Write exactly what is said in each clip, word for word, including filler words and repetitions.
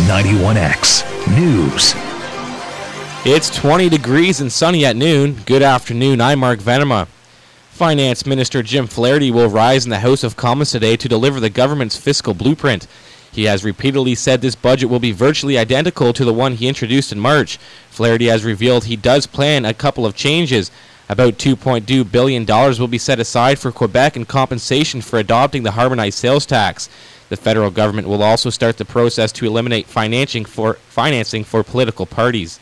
ninety-one X News. It's twenty degrees and sunny at noon. Good afternoon, I'm Mark Venema. Finance Minister Jim Flaherty will rise in the House of Commons today to deliver the government's fiscal blueprint. He has repeatedly said this budget will be virtually identical to the one he introduced in March. Flaherty has revealed he does plan a couple of changes. About two point two billion dollars will be set aside for Quebec in compensation for adopting the harmonized sales tax. The federal government will also start the process to eliminate financing for, financing for political parties.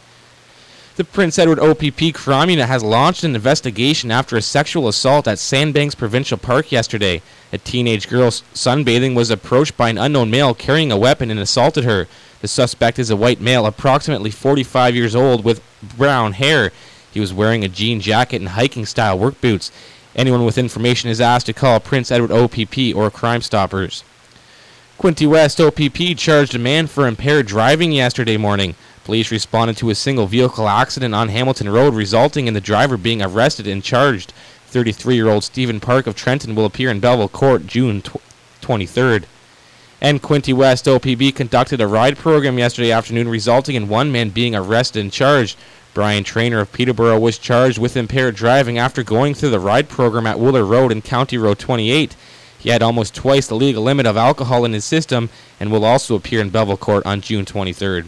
The Prince Edward O P P crime unit has launched an investigation after a sexual assault at Sandbanks Provincial Park yesterday. A teenage girl sunbathing was approached by an unknown male carrying a weapon and assaulted her. The suspect is a white male, approximately forty-five years old, with brown hair. He was wearing a jean jacket and hiking-style work boots. Anyone with information is asked to call Prince Edward O P P or Crime Stoppers. Quinte West O P P charged a man for impaired driving yesterday morning. Police responded to a single vehicle accident on Hamilton Road, resulting in the driver being arrested and charged. thirty-three-year-old Stephen Park of Trenton will appear in Belleville Court June twenty-third. And Quinte West O P B conducted a ride program yesterday afternoon, resulting in one man being arrested and charged. Brian Trainer of Peterborough was charged with impaired driving after going through the ride program at Wooler Road and County Road twenty-eight. He had almost twice the legal limit of alcohol in his system and will also appear in Belleville Court on June twenty-third.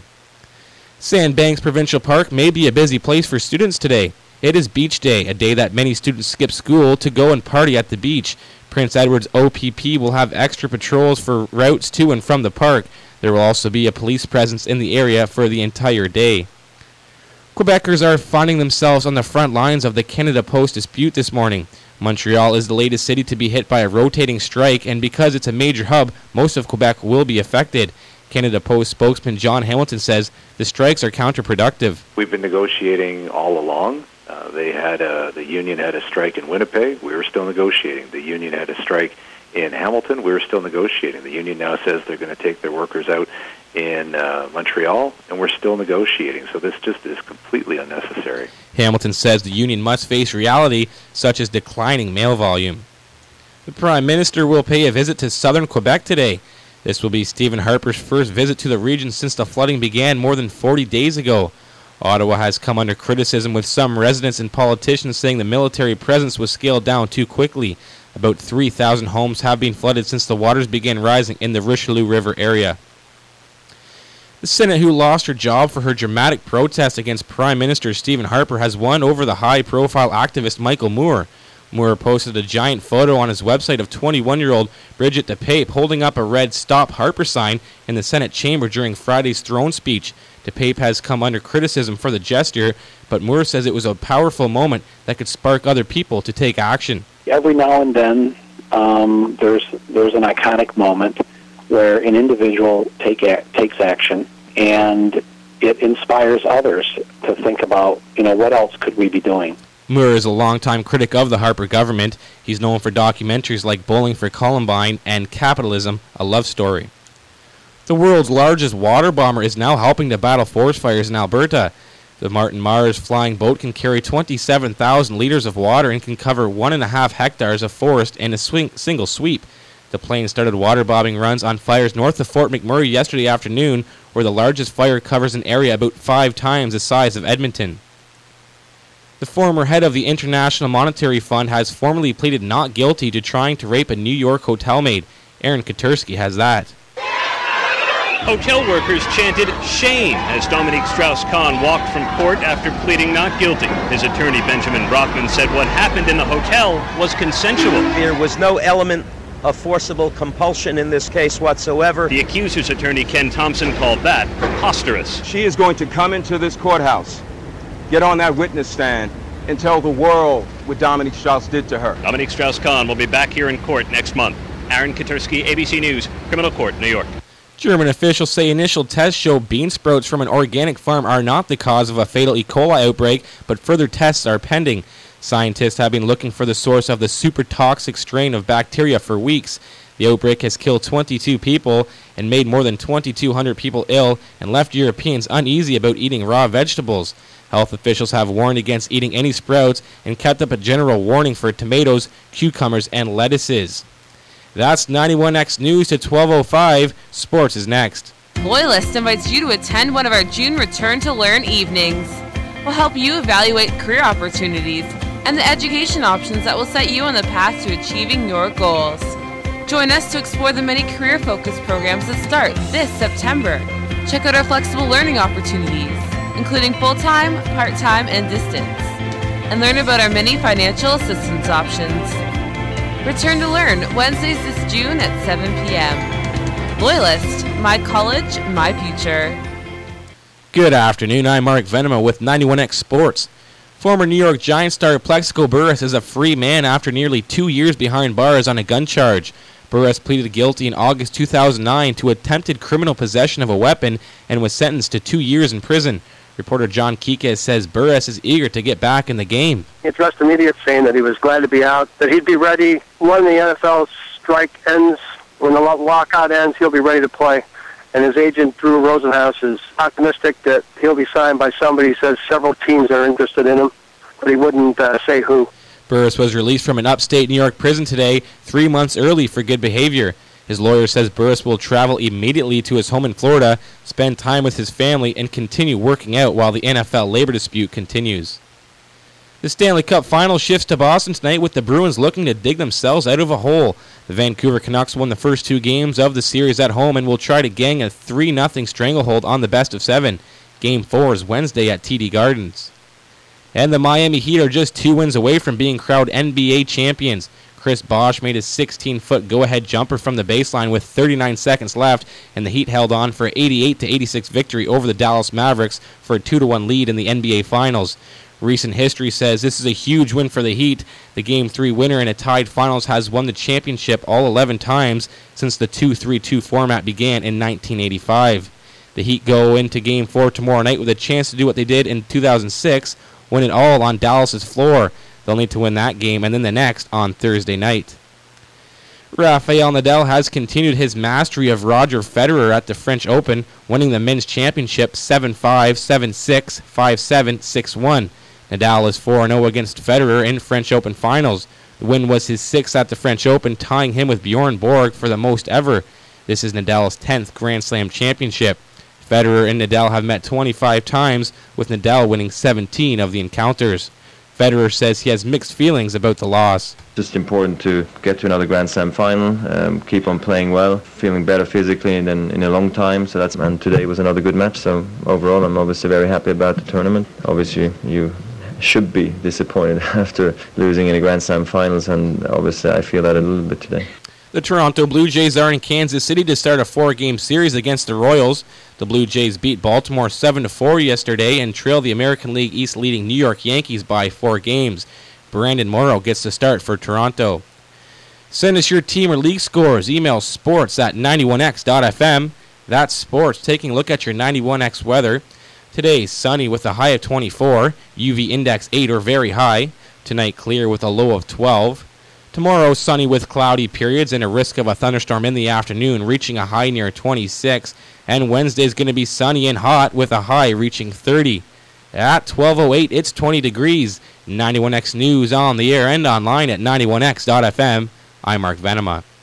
Sandbanks Provincial Park may be a busy place for students today. It is Beach Day, a day that many students skip school to go and party at the beach. Prince Edward's O P P will have extra patrols for routes to and from the park. There will also be a police presence in the area for the entire day. Quebecers are finding themselves on the front lines of the Canada Post dispute this morning. Montreal is the latest city to be hit by a rotating strike, and because it's a major hub, most of Quebec will be affected. Canada Post spokesman John Hamilton says the strikes are counterproductive. We've been negotiating all along. Uh, they had a, the union had a strike in Winnipeg. We were still negotiating. The union had a strike in Hamilton. We were still negotiating. The union now says they're going to take their workers out in uh, Montreal, and we're still negotiating. So this just is completely unnecessary. Hamilton says the union must face reality, such as declining mail volume. The Prime Minister will pay a visit to southern Quebec today. This will be Stephen Harper's first visit to the region since the flooding began more than forty days ago. Ottawa has come under criticism, with some residents and politicians saying the military presence was scaled down too quickly. About three thousand homes have been flooded since the waters began rising in the Richelieu River area. The Senate, who lost her job for her dramatic protest against Prime Minister Stephen Harper, has won over the high-profile activist Michael Moore. Moore posted a giant photo on his website of twenty-one-year-old Bridget DePape holding up a red Stop Harper sign in the Senate chamber during Friday's throne speech. DePape has come under criticism for the gesture, but Moore says it was a powerful moment that could spark other people to take action. Every now and then, um, there's there's an iconic moment where an individual take a, takes action, and it inspires others to think about, you know, what else could we be doing? Moore is a longtime critic of the Harper government. He's known for documentaries like Bowling for Columbine and Capitalism, A Love Story. The world's largest water bomber is now helping to battle forest fires in Alberta. The Martin Mars flying boat can carry twenty-seven thousand liters of water and can cover one and a half hectares of forest in a swing, single sweep. The plane started water bombing runs on fires north of Fort McMurray yesterday afternoon, where the largest fire covers an area about five times the size of Edmonton. The former head of the International Monetary Fund has formally pleaded not guilty to trying to rape a New York hotel maid. Aaron Katersky has that. Hotel workers chanted shame as Dominique Strauss-Kahn walked from court after pleading not guilty. His attorney Benjamin Brockman said what happened in the hotel was consensual. There was no element of forcible compulsion in this case whatsoever. The accuser's attorney Ken Thompson called that preposterous. She is going to come into this courthouse, get on that witness stand, and tell the world what Dominique Strauss did to her. Dominique Strauss-Kahn will be back here in court next month. Aaron Katersky, A B C News, Criminal Court, New York. German officials say initial tests show bean sprouts from an organic farm are not the cause of a fatal E. coli outbreak, but further tests are pending. Scientists have been looking for the source of the super toxic strain of bacteria for weeks. The outbreak has killed twenty-two people and made more than twenty-two hundred people ill and left Europeans uneasy about eating raw vegetables. Health officials have warned against eating any sprouts and kept up a general warning for tomatoes, cucumbers, and lettuces. That's ninety-one X News to twelve oh five. Sports is next. Loyalist invites you to attend one of our June Return to Learn evenings. We'll help you evaluate career opportunities and the education options that will set you on the path to achieving your goals. Join us to explore the many career-focused programs that start this September. Check out our flexible learning opportunities, including full-time, part-time, and distance, and learn about our many financial assistance options. Return to Learn, Wednesdays this June at seven p.m. Loyalist, my college, my future. Good afternoon, I'm Mark Venema with ninety-one X Sports. Former New York Giants star Plexico Burress is a free man after nearly two years behind bars on a gun charge. Burress pleaded guilty in August two thousand nine to attempted criminal possession of a weapon and was sentenced to two years in prison. Reporter John Kike says Burress is eager to get back in the game. He addressed the media saying that he was glad to be out, that he'd be ready when the N F L strike ends, when the lockout ends, he'll be ready to play. And his agent, Drew Rosenhaus, is optimistic that he'll be signed by somebody. He says several teams are interested in him, but he wouldn't uh, say who. Burress was released from an upstate New York prison today, three months early for good behavior. His lawyer says Burress will travel immediately to his home in Florida, spend time with his family, and continue working out while the N F L labor dispute continues. The Stanley Cup Final shifts to Boston tonight with the Bruins looking to dig themselves out of a hole. The Vancouver Canucks won the first two games of the series at home and will try to gang a three nothing stranglehold on the best of seven. Game four is Wednesday at T D Gardens. And the Miami Heat are just two wins away from being crowned N B A champions. Chris Bosh made his sixteen-foot go-ahead jumper from the baseline with thirty-nine seconds left, and the Heat held on for an eighty-eight to eighty-six victory over the Dallas Mavericks for a two to one lead in the N B A Finals. Recent history says this is a huge win for the Heat. The Game three winner in a tied finals has won the championship all eleven times since the two three two format began in nineteen eighty-five. The Heat go into Game four tomorrow night with a chance to do what they did in two thousand six, win it all on Dallas's floor. They'll need to win that game and then the next on Thursday night. Rafael Nadal has continued his mastery of Roger Federer at the French Open, winning the men's championship seven five, seven six, five seven, six one. Nadal is four and oh against Federer in French Open finals. The win was his sixth at the French Open, tying him with Bjorn Borg for the most ever. This is Nadal's tenth Grand Slam championship. Federer and Nadal have met twenty-five times, with Nadal winning seventeen of the encounters. Federer says he has mixed feelings about the loss. Just important to get to another Grand Slam final, um, keep on playing well, feeling better physically than in a long time. So that's and today was another good match. So overall, I'm obviously very happy about the tournament. Obviously, you should be disappointed after losing in the Grand Slam finals, and obviously I feel that a little bit today. The Toronto Blue Jays are in Kansas City to start a four-game series against the Royals. The Blue Jays beat Baltimore seven to four yesterday and trail the American League East leading New York Yankees by four games. Brandon Morrow gets the start for Toronto. Send us your team or league scores. Email sports at ninety-one x dot f m. That's sports. Taking a look at your ninety-one X weather. Today, sunny with a high of twenty-four, U V index eight or very high. Tonight, clear with a low of twelve. Tomorrow, sunny with cloudy periods and a risk of a thunderstorm in the afternoon, reaching a high near twenty-six. And Wednesday is going to be sunny and hot with a high reaching thirty. At twelve oh eight, it's twenty degrees. ninety-one X News on the air and online at ninety-one x dot f m. I'm Mark Venema.